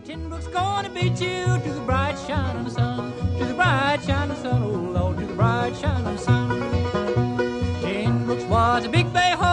Tin Brook's gonna beat you to the bright shining sun, to the bright shining sun, oh Lord, to the bright shining sun. Tin Brooks was a big bay horse.